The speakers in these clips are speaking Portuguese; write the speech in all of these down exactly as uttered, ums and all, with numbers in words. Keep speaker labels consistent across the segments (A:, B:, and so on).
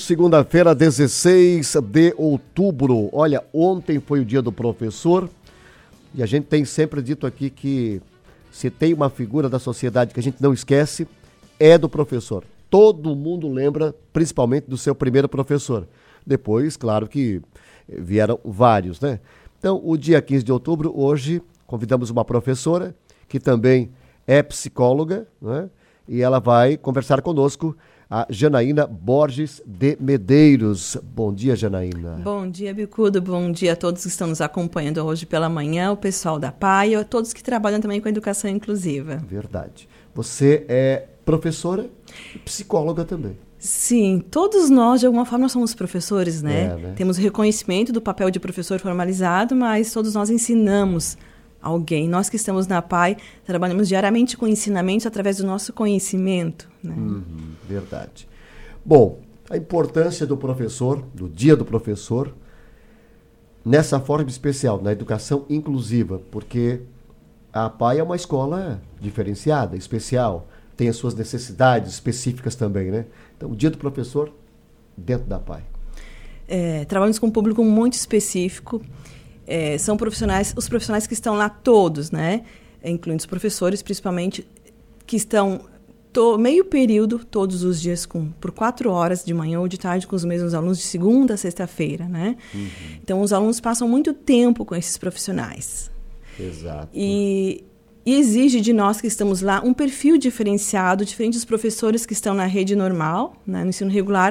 A: segunda-feira, dezesseis de outubro. Olha, ontem foi o dia do professor e a gente tem sempre dito aqui que se tem uma figura da sociedade que a gente não esquece, é do professor. Todo mundo lembra, principalmente do seu primeiro professor. Depois, claro que vieram vários, né? Então, o dia quinze de outubro, hoje, convidamos uma professora que também é psicóloga, né? E ela vai conversar conosco, a Janaína Borges de Medeiros. Bom dia, Janaína.
B: Bom dia, Bicudo. Bom dia a todos que estão nos acompanhando hoje pela manhã, o pessoal da P A I e a todos que trabalham também com a educação inclusiva.
A: Verdade. Você é professora e psicóloga também.
B: Sim, todos nós, de alguma forma, somos professores, né?
A: É, né?
B: Temos reconhecimento do papel de professor formalizado, mas todos nós ensinamos alguém. Nós que estamos na P A I, trabalhamos diariamente com ensinamentos através do nosso conhecimento, né?
A: Uhum, verdade. Bom, a importância do professor, do dia do professor, nessa forma especial, na educação inclusiva, porque a P A I é uma escola diferenciada, especial, tem as suas necessidades específicas também, né? Então, o dia do professor dentro da P A I.
B: É, trabalhamos com um público muito específico. É, são profissionais, os profissionais que estão lá todos, né? Incluindo os professores, principalmente, que estão to, meio período, todos os dias, com, por quatro horas, de manhã ou de tarde, com os mesmos alunos, de segunda a sexta-feira, né? Uhum. Então, os alunos passam muito tempo com esses profissionais.
A: Exato.
B: E, e exige de nós que estamos lá um perfil diferenciado, diferente dos professores que estão na rede normal, né, no ensino regular,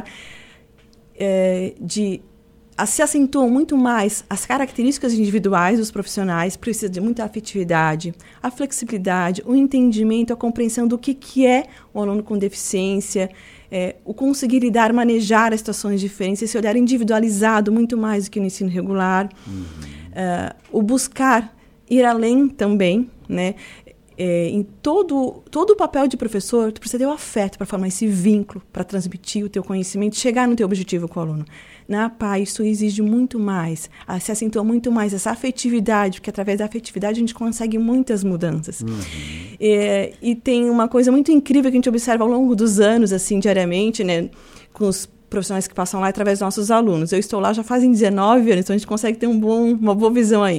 B: é, de... se acentuam muito mais as características individuais dos profissionais, precisa de muita afetividade, a flexibilidade, o entendimento, a compreensão do que, que é o aluno com deficiência, é, o conseguir lidar, manejar as situações diferentes, esse olhar individualizado muito mais do que no ensino regular, uhum. uh, o buscar ir além também, né? É, em todo, todo o papel de professor, tu precisa ter o afeto para formar esse vínculo, para transmitir o teu conhecimento, chegar no teu objetivo com o aluno. Na P A I, isso exige muito mais, se acentua muito mais essa afetividade, porque através da afetividade a gente consegue muitas mudanças. Uhum. É, e tem uma coisa muito incrível que a gente observa ao longo dos anos, assim, diariamente, né, com os profissionais que passam lá através dos nossos alunos. Eu estou lá já fazem dezenove anos, então a gente consegue ter um bom, uma boa visão aí.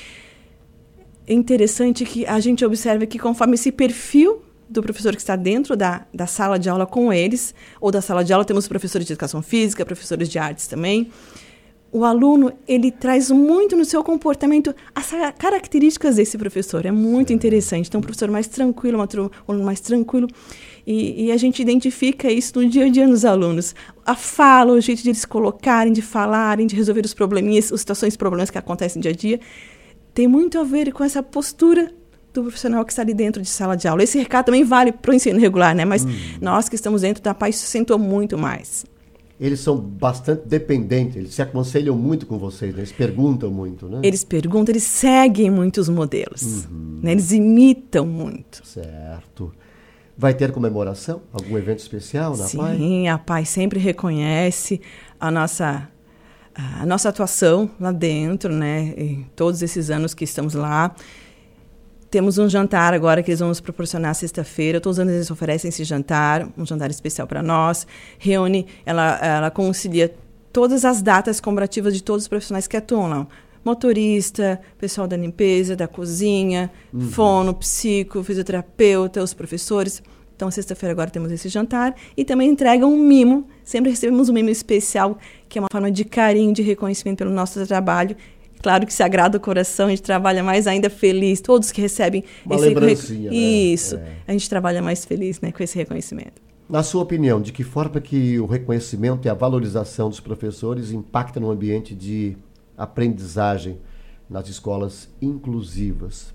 B: É interessante que a gente observa que conforme esse perfil do professor que está dentro da, da sala de aula com eles, ou da sala de aula, temos professores de educação física, professores de artes também, o aluno, ele traz muito no seu comportamento as características desse professor. É muito interessante. Então, um professor mais tranquilo, um aluno mais tranquilo, e, e a gente identifica isso no dia a dia nos alunos. A fala, o jeito de eles colocarem, de falarem, de resolver os probleminhas, as situações, problemas que acontecem no dia a dia, tem muito a ver com essa postura do profissional que está ali dentro de sala de aula. Esse recado também vale para o ensino regular, né? Mas hum. nós que estamos dentro da P A I, isso acentua muito mais.
A: Eles são bastante dependentes, eles se aconselham muito com vocês, né? Eles perguntam muito, né?
B: Eles perguntam, eles seguem muitos modelos, uhum. né? Eles imitam muito.
A: Certo. Vai ter comemoração? Algum evento especial na
B: Sim,
A: P A I?
B: Sim, a P A I sempre reconhece a nossa... a nossa atuação lá dentro, né, em todos esses anos que estamos lá. Temos um jantar agora que eles vão nos proporcionar sexta-feira. Todos os anos eles oferecem esse jantar, um jantar especial para nós. Reúne, ela, ela concilia todas as datas comemorativas de todos os profissionais que atuam lá. Motorista, pessoal da limpeza, da cozinha, uhum. fono, psico, fisioterapeuta, os professores. Então, sexta-feira agora temos esse jantar e também entrega um mimo. Sempre recebemos um mimo especial, que é uma forma de carinho, de reconhecimento pelo nosso trabalho. Claro que se agrada o coração, a gente trabalha mais ainda feliz. Todos que recebem
A: uma
B: esse
A: lembrancinha,
B: rec... Isso,
A: né? É.
B: A gente trabalha mais feliz, né, com esse reconhecimento.
A: Na sua opinião, de que forma que o reconhecimento e a valorização dos professores impacta no ambiente de aprendizagem nas escolas inclusivas?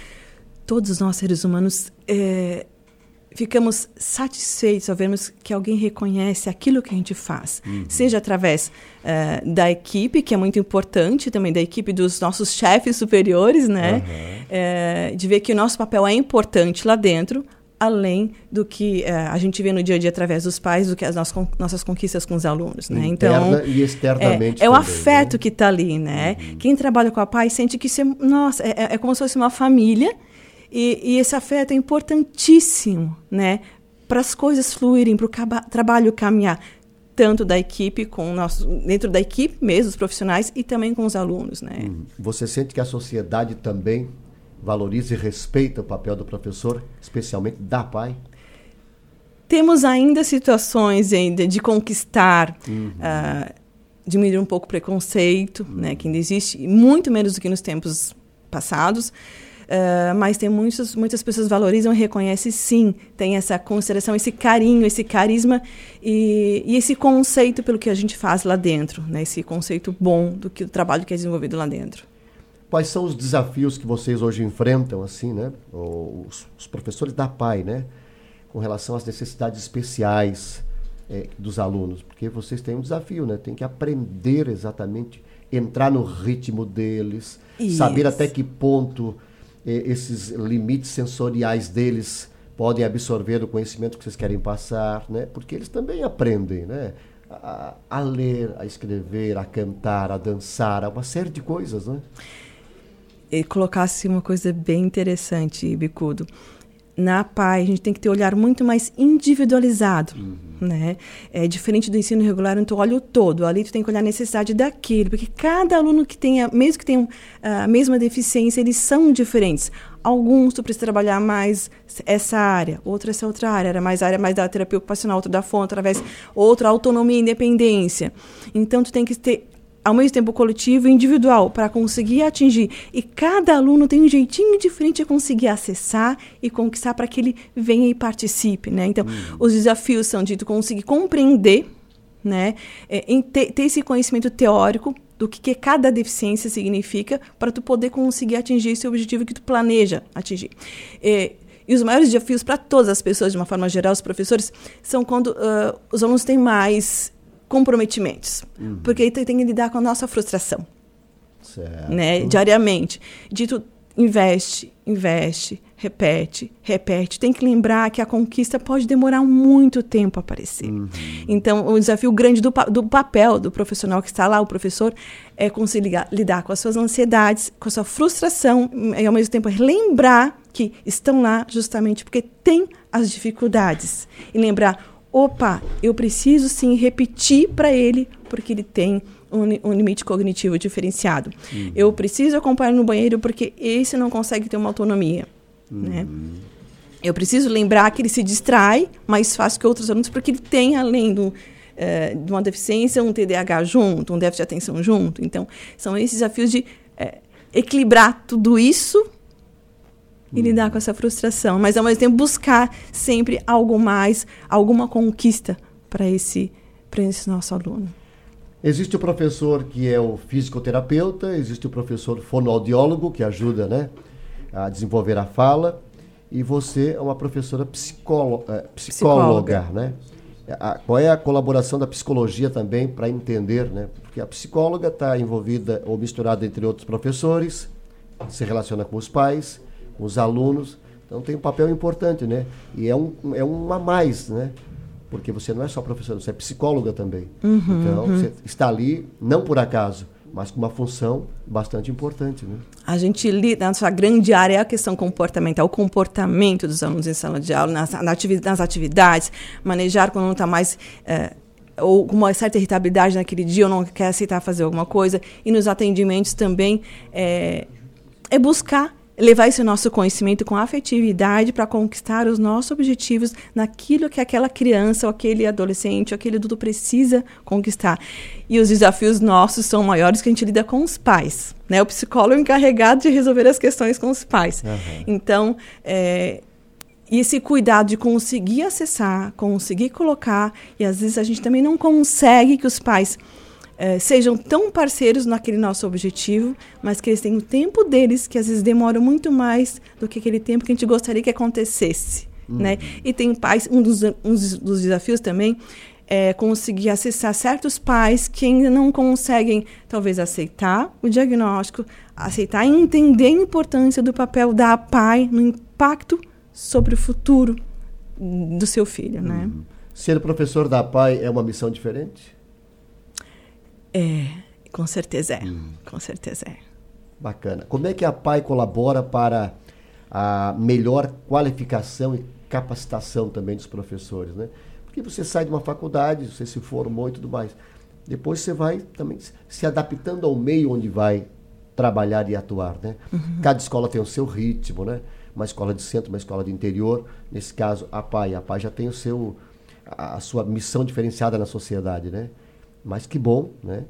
B: Todos nós, seres humanos, é... ficamos satisfeitos ao vermos que alguém reconhece aquilo que a gente faz. Uhum. Seja através uh, da equipe, que é muito importante, também da equipe dos nossos chefes superiores, né? Uhum. Uh, de ver que o nosso papel é importante lá dentro, além do que uh, a gente vê no dia a dia através dos pais, do que as nossas, nossas conquistas com os alunos, né?
A: Interna
B: então,
A: e externamente
B: é, é o
A: também,
B: afeto,
A: né?
B: Que está ali, né? Uhum. Quem trabalha com a P A I sente que isso é, nossa, é, é como se fosse uma família. E, e esse afeto é importantíssimo, né, para as coisas fluírem, para o trabalho caminhar. tanto da equipe, com o nosso, dentro da equipe mesmo, os profissionais, e também com os alunos, né?
A: Hum. Você sente que a sociedade também valoriza e respeita o papel do professor, especialmente da P A I?
B: Temos ainda situações ainda de conquistar,
A: uhum.
B: uh, diminuir um pouco o preconceito, uhum. né, que ainda existe, muito menos do que nos tempos passados. Uh, mas tem muitos, muitas pessoas valorizam e reconhecem, sim, tem essa consideração, esse carinho, esse carisma e, e esse conceito pelo que a gente faz lá dentro, né? Esse conceito bom do que o trabalho que é desenvolvido lá dentro.
A: Quais são os desafios que vocês hoje enfrentam, assim, né? Os, os professores da P A I, né? Com relação às necessidades especiais é, dos alunos, porque vocês têm um desafio, né? Tem que aprender exatamente, entrar no ritmo deles, Isso. saber até que ponto esses limites sensoriais deles podem absorver o conhecimento que vocês querem passar, né? Porque eles também aprendem, né? A, a ler, a escrever, a cantar, a dançar, a uma série de coisas, né?
B: E colocasse uma coisa bem interessante, Bicudo. Na P A I, a gente tem que ter um olhar muito mais individualizado, uhum. né? É diferente do ensino regular, onde tu olha o todo. Ali tu tem que olhar a necessidade daquele, porque cada aluno que tenha, mesmo que tenha a mesma deficiência, eles são diferentes. Alguns tu precisa trabalhar mais essa área, outra essa outra área, era mais área mais da terapia ocupacional, outra da fono, através outra autonomia e independência. Então tu tem que ter ao mesmo tempo coletivo e individual, para conseguir atingir. E cada aluno tem um jeitinho diferente de conseguir acessar e conquistar para que ele venha e participe, né? Então, uhum. os desafios são de tu conseguir compreender, né? É, em ter, ter esse conhecimento teórico do que, que cada deficiência significa para tu poder conseguir atingir esse objetivo que tu planeja atingir. É, e os maiores desafios para todas as pessoas, de uma forma geral, os professores, são quando uh, os alunos têm mais comprometimentos, uhum. porque aí tu tem que lidar com a nossa frustração,
A: certo.
B: né, diariamente. Dito, investe, investe, repete, repete. Tem que lembrar que a conquista pode demorar muito tempo a aparecer. Uhum. Então, o desafio grande do, do papel do profissional que está lá, o professor, é conseguir lidar, lidar com as suas ansiedades, com a sua frustração, e ao mesmo tempo lembrar que estão lá justamente porque tem as dificuldades. E lembrar, opa, eu preciso sim repetir para ele, porque ele tem um, um limite cognitivo diferenciado. Uhum. Eu preciso acompanhar no banheiro, porque esse não consegue ter uma autonomia. Uhum. Né? Eu preciso lembrar que ele se distrai mais fácil que outros alunos, porque ele tem, além do, uh, de uma deficiência, um T D A H junto, um déficit de atenção junto. Então, são esses desafios de uh, equilibrar tudo isso e lidar com essa frustração, mas ao mesmo tempo buscar sempre algo mais, alguma conquista para esse, para esse nosso aluno.
A: Existe o professor que é o fisioterapeuta, existe o professor fonoaudiólogo, que ajuda, né, a desenvolver a fala, e você é uma professora psicóloga, é, psicóloga, psicóloga. né? A, qual é a colaboração da psicologia também para entender, né? Porque a psicóloga está envolvida ou misturada entre outros professores, se relaciona com os pais, os alunos, então tem um papel importante, né? E é um, é um a mais, né? Porque você não é só professora, você é psicóloga também. Uhum, então, uhum. você está ali, não por acaso, mas com uma função bastante importante, né? A
B: gente lida, na sua grande área, é a questão comportamental, o comportamento dos alunos em sala de aula, nas, nas atividades, manejar quando não está mais... É, ou com uma certa irritabilidade naquele dia, ou não quer aceitar fazer alguma coisa. E nos atendimentos também, é, é buscar levar esse nosso conhecimento com afetividade para conquistar os nossos objetivos naquilo que aquela criança, ou aquele adolescente, ou aquele adulto precisa conquistar. E os desafios nossos são maiores que a gente lida com os pais, né? O psicólogo é encarregado de resolver as questões com os pais. Uhum. Então, é, esse cuidado de conseguir acessar, conseguir colocar, e às vezes a gente também não consegue que os pais Uh, sejam tão parceiros naquele nosso objetivo, mas que eles tenham o tempo deles, que às vezes demora muito mais do que aquele tempo que a gente gostaria que acontecesse. Uhum. Né? E tem pais, um dos, um dos desafios também é conseguir acessar certos pais que ainda não conseguem, talvez, aceitar o diagnóstico, aceitar e entender a importância do papel da P A I no impacto sobre o futuro do seu filho. Uhum. Né?
A: Ser professor da P A I é uma missão diferente?
B: É, com certeza é, hum. com certeza é.
A: Bacana. Como é que a P A I colabora para a melhor qualificação e capacitação também dos professores, né? Porque você sai de uma faculdade, você se formou e tudo mais. Depois você vai também se adaptando ao meio onde vai trabalhar e atuar, né? Uhum. Cada escola tem o seu ritmo, né? Uma escola de centro, uma escola de interior. Nesse caso, a P A I. A P A I já tem o seu, a, a sua missão diferenciada na sociedade, né? Mas que bom, né?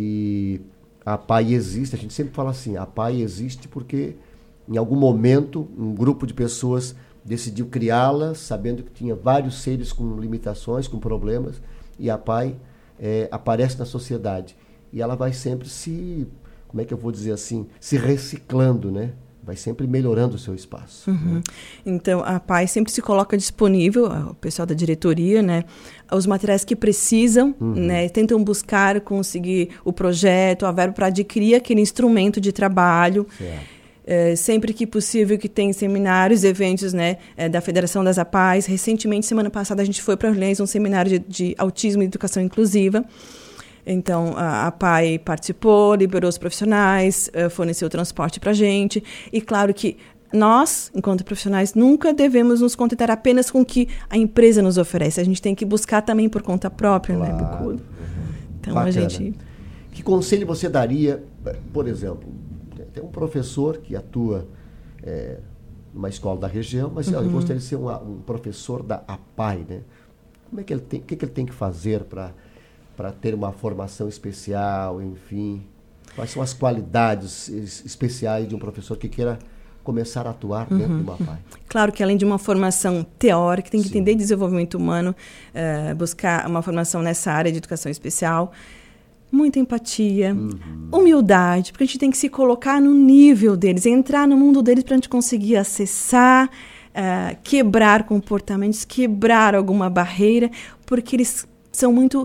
A: Que a P A I existe. A gente sempre fala assim, a P A I existe porque em algum momento um grupo de pessoas decidiu criá-la, sabendo que tinha vários seres com limitações, com problemas, e a P A I É, aparece na sociedade e ela vai sempre se, como é que eu vou dizer assim, se reciclando, né? Vai sempre melhorando o seu espaço.
B: Uhum.
A: Né?
B: Então, a P A I sempre se coloca disponível, o pessoal da diretoria, né? Os materiais que precisam, uhum. né? Tentam buscar, conseguir o projeto, a verba para adquirir aquele instrumento de trabalho. Certo. É, sempre que possível, que tem seminários, eventos, né, é, da Federação das A P A Is. Recentemente, semana passada, a gente foi para Orleans, um seminário de, de autismo e educação inclusiva. Então, a, a P A I participou, liberou os profissionais, uh, forneceu transporte para a gente. E claro que nós, enquanto profissionais, nunca devemos nos contentar apenas com o que a empresa nos oferece. A gente tem que buscar também por conta própria, claro. Né, Bicudo? Então, bacana. A gente...
A: Que conselho você daria, por exemplo... Tem um professor que atua é, numa escola da região, mas uhum. eu gostaria de ser um, um professor da A P A I, né? Como é que ele tem, o que, que ele tem que fazer para ter uma formação especial, enfim? Quais são as qualidades especiais de um professor que queira começar a atuar uhum. dentro de uma A P A I?
B: Claro que além de uma formação teórica, tem que Sim. entender desenvolvimento humano, uh, buscar uma formação nessa área de educação especial, muita empatia, uhum. humildade, porque a gente tem que se colocar no nível deles, entrar no mundo deles para a gente conseguir acessar, uh, quebrar comportamentos, quebrar alguma barreira, porque eles são muito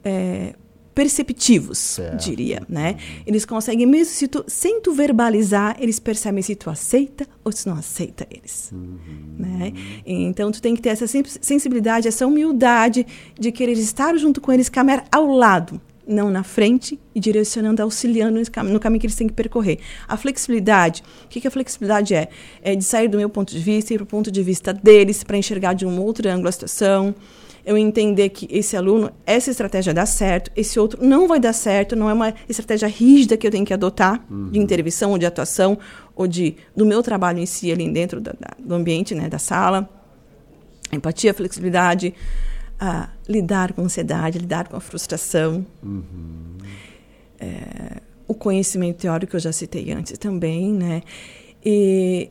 B: é, perceptivos, certo. Diria, né? Eles conseguem, mesmo se tu, sem tu verbalizar, eles percebem se tu aceita ou se não aceita eles. Uhum. Né? Então, tu tem que ter essa sensibilidade, essa humildade de querer estar junto com eles, caminhar ao lado, não na frente, e direcionando, auxiliando no caminho, no caminho que eles têm que percorrer. A flexibilidade, o que, que a flexibilidade é? É de sair do meu ponto de vista e ir para o ponto de vista deles, para enxergar de um outro ângulo a situação, eu entender que esse aluno, essa estratégia dá certo, esse outro não vai dar certo, não é uma estratégia rígida que eu tenho que adotar, uhum. de intervenção ou de atuação, ou de, do meu trabalho em si, ali dentro da, da, do ambiente, né, da sala. Empatia, flexibilidade, a lidar com a ansiedade, lidar com a frustração. Uhum. É, o conhecimento teórico que eu já citei antes também, né? E,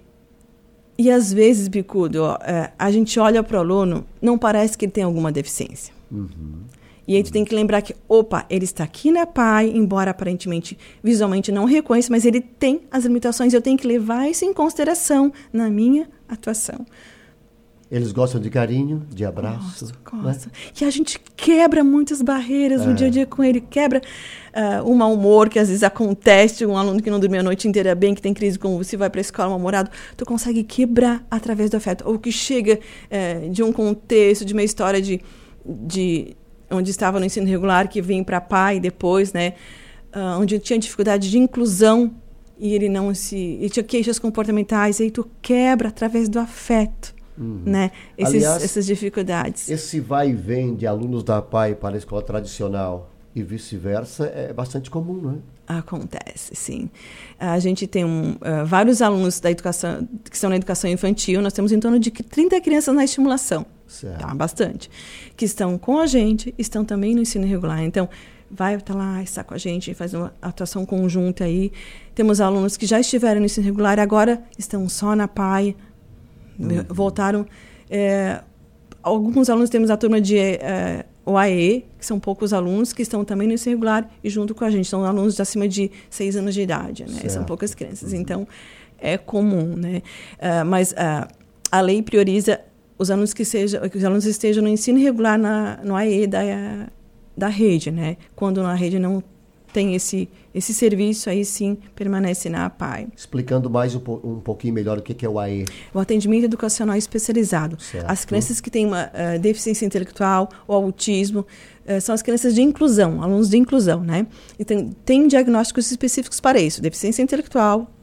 B: e às vezes, Bicudo, ó, é, a gente olha para o aluno, não parece que ele tem alguma deficiência. Uhum. E aí tu tem que lembrar que, opa, ele está aqui na P A I, embora aparentemente, visualmente não reconheça, mas ele tem as limitações, eu tenho que levar isso em consideração na minha atuação.
A: Eles gostam de carinho, de abraço.
B: Gosto, gosto. Né? E a gente quebra muitas barreiras é. no dia a dia com ele. Quebra uh, o mau humor que às vezes acontece, um aluno que não dormiu a noite inteira bem, que tem crise com você, vai para a escola mal-humorado. Tu consegue quebrar através do afeto. Ou que chega uh, de um contexto, de uma história de, de onde estava no ensino regular, que vem para a P A I depois, né? Uh, onde tinha dificuldade de inclusão e ele não se... Ele tinha queixas comportamentais. E aí tu quebra através do afeto. Uhum. Né? Esses, Aliás, essas dificuldades.
A: Esse vai e vem de alunos da P A I para a escola tradicional e vice-versa é bastante comum, não é?
B: Acontece, sim. A gente tem um, uh, vários alunos da educação, que estão na educação infantil, nós temos em torno de trinta crianças na estimulação, tá? Bastante, que estão com a gente, estão também no ensino regular. Então, vai estar lá, está com a gente, faz uma atuação conjunta aí. Temos alunos que já estiveram no ensino regular e agora estão só na P A I, Uhum. voltaram. É, alguns alunos temos a turma de é, O A E, que são poucos alunos que estão também no ensino regular e junto com a gente. São alunos de acima de seis anos de idade, né? São poucas crianças. Uhum. Então, é comum, né? Uh, mas uh, a lei prioriza os alunos que, seja, que os alunos estejam no ensino regular na, no A E da, da rede, né? Quando na rede não tem esse, esse serviço, aí sim permanece na P A I.
A: Explicando mais um, um pouquinho melhor o que é o A E.
B: O atendimento educacional especializado.
A: Certo.
B: As crianças que têm uma uh, deficiência intelectual ou autismo uh, são as crianças de inclusão, alunos de inclusão, né? E tem, tem diagnósticos específicos para isso, deficiência intelectual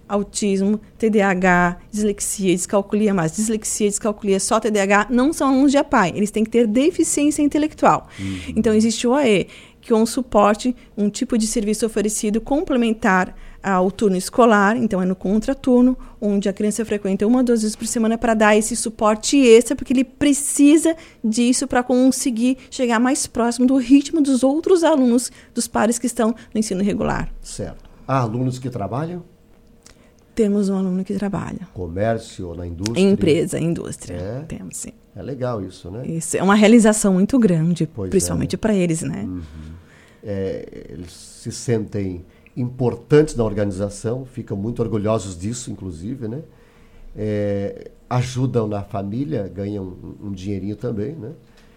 B: autismo, T D A H, dislexia, descalculia, mas dislexia, descalculia, só T D A H, não são alunos de A P A I, eles têm que ter deficiência intelectual. Uhum. Então, existe o A E, que é um suporte, um tipo de serviço oferecido complementar ao turno escolar, então é no contraturno, onde a criança frequenta uma ou duas vezes por semana para dar esse suporte extra, porque ele precisa disso para conseguir chegar mais próximo do ritmo dos outros alunos, dos pares que estão no ensino regular.
A: Certo. Há alunos que trabalham?
B: Temos um aluno que trabalha.
A: Comércio, na indústria?
B: Em empresa, indústria.
A: É?
B: Temos, sim.
A: É legal isso, né?
B: Isso é uma realização muito grande,
A: pois
B: principalmente
A: é.
B: para eles, né?
A: Uhum. É, eles se sentem importantes na organização, ficam muito orgulhosos disso, inclusive, né? É, ajudam na família, ganham um, um dinheirinho também, né?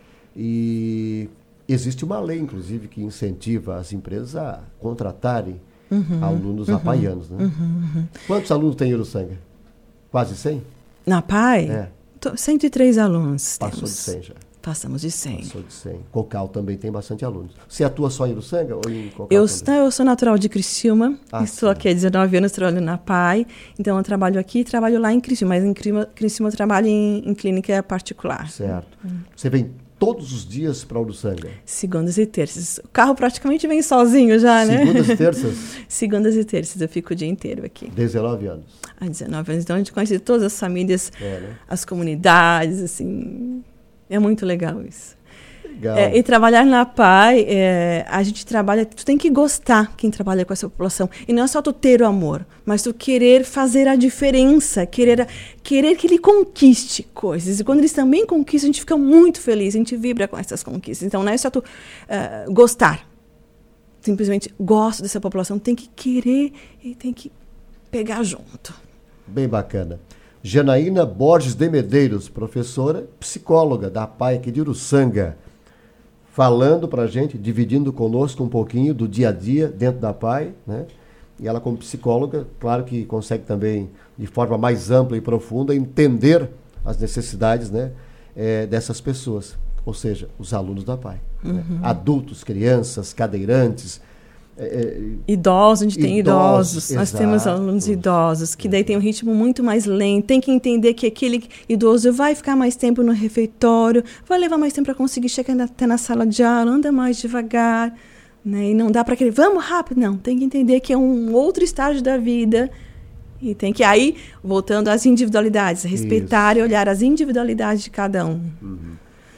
A: E existe uma lei, inclusive, que incentiva as empresas a contratarem uhum, alunos
B: uhum,
A: apaianos, né? Uhum, uhum. Quantos alunos tem em Uruçanga? Quase cem?
B: Na A P A I?
A: É.
B: cento e três alunos.
A: Passou
B: temos.
A: de cem já.
B: Passamos de cem.
A: Passou de cem. Cocal também tem bastante alunos. Você atua só em Uruçanga ou em Cocal
B: eu,
A: também?
B: Não, eu sou natural de Criciúma.
A: Ah,
B: estou
A: sim.
B: aqui há dezenove anos trabalhando na A P A I. Então, eu trabalho aqui e trabalho lá em Criciúma. Mas em Criciúma, Criciúma eu trabalho em, em clínica particular.
A: Certo. Hum. Você vem todos os dias para Uruçanga?
B: Segundas e terças. O carro praticamente vem sozinho já, né?
A: Segundas e terças?
B: Segundas e terças. Eu fico o dia inteiro aqui.
A: dezenove anos.
B: Há dezenove anos. Então, a gente conhece todas as famílias,
A: é, né?
B: as comunidades, assim. É muito legal isso.
A: Legal.
B: É, e trabalhar na A P A I, é, a gente trabalha, tu tem que gostar quem trabalha com essa população. E não é só tu ter o amor, mas tu querer fazer a diferença, querer, querer que ele conquiste coisas. E quando eles também conquistam, a gente fica muito feliz, a gente vibra com essas conquistas. Então não é só tu uh, gostar. Simplesmente gosto dessa população, tem que querer e tem que pegar junto.
A: Bem bacana. Janaína Borges de Medeiros, professora, psicóloga da A P A I aqui de Uruçanga, falando para a gente, dividindo conosco um pouquinho do dia a dia dentro da A P A I, né? E ela como psicóloga, claro que consegue também, de forma mais ampla e profunda, entender as necessidades, né, é, dessas pessoas, ou seja, os alunos da A P A I. Uhum. Né? Adultos, crianças, cadeirantes, É,
B: idosos, a gente tem idosos,
A: idosos
B: nós temos alunos idosos, que daí tem um ritmo muito mais lento, tem que entender que aquele idoso vai ficar mais tempo no refeitório, vai levar mais tempo para conseguir chegar até na sala de aula, anda mais devagar, né? E não dá para aquele, vamos rápido, não, tem que entender que é um outro estágio da vida e tem que aí, voltando às individualidades, respeitar Isso. e olhar as individualidades de cada um.
A: Uhum.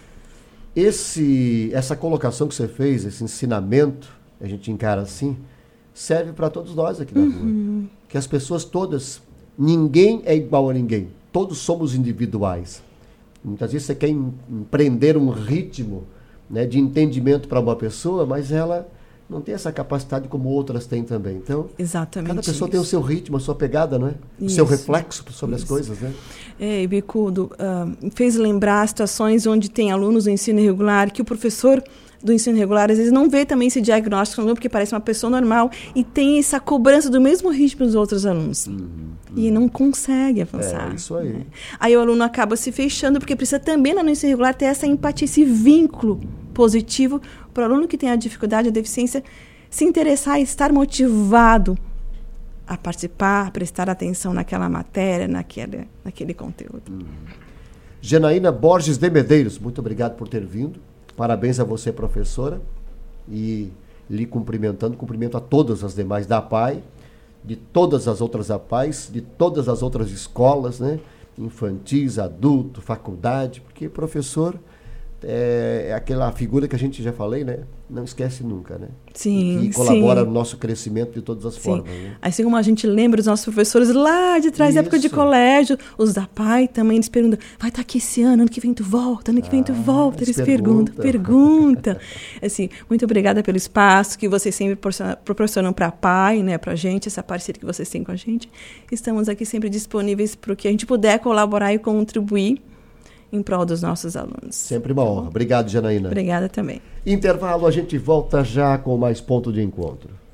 A: Esse, essa colocação que você fez, esse ensinamento, a gente encara assim, serve para todos nós aqui na uhum. rua. Que as pessoas todas, ninguém é igual a ninguém. Todos somos individuais. Muitas vezes você quer empreender um ritmo, né, de entendimento para uma pessoa, mas ela não tem essa capacidade como outras têm também. Então,
B: Exatamente
A: cada pessoa
B: isso.
A: tem o seu ritmo, a sua pegada, não é? O
B: isso,
A: seu reflexo sobre
B: isso.
A: as coisas, né?
B: É, e Bicudo, uh, fez lembrar situações onde tem alunos do ensino irregular que o professor do ensino regular, às vezes não vê também esse diagnóstico no aluno, porque parece uma pessoa normal e tem essa cobrança do mesmo ritmo dos outros alunos. Uhum, uhum. E não consegue avançar.
A: É, isso aí.
B: Né? Aí o aluno acaba se fechando, porque precisa também, no ensino regular, ter essa empatia, esse vínculo positivo para o aluno que tem a dificuldade, a deficiência, se interessar e estar motivado a participar, a prestar atenção naquela matéria, naquele, naquele conteúdo.
A: Uhum. Janaína Borges de Medeiros, muito obrigado por ter vindo. Parabéns a você, professora, e lhe cumprimentando, cumprimento a todas as demais da A P A I, de todas as outras A P A Is, de todas as outras escolas, né? Infantis, adulto, faculdade, porque professor é, é aquela figura que a gente já falei, né? Não esquece nunca, né?
B: Sim,
A: e que colabora
B: sim.
A: no nosso crescimento de todas as
B: sim.
A: formas. Né?
B: Assim como a gente lembra os nossos professores lá de trás, da época de colégio, os da A P A I também, eles perguntam, vai estar aqui esse ano, ano que vem tu volta, ano que vem tu ah, volta, eles perguntam, perguntam. Assim, muito obrigada pelo espaço que vocês sempre proporcionam para a A P A I, né, para a gente, essa parceria que vocês têm com a gente. Estamos aqui sempre disponíveis para o que a gente puder colaborar e contribuir em prol dos nossos alunos.
A: Sempre uma honra. Obrigado, Janaína.
B: Obrigada também.
A: Intervalo, a gente volta já com mais ponto de encontro.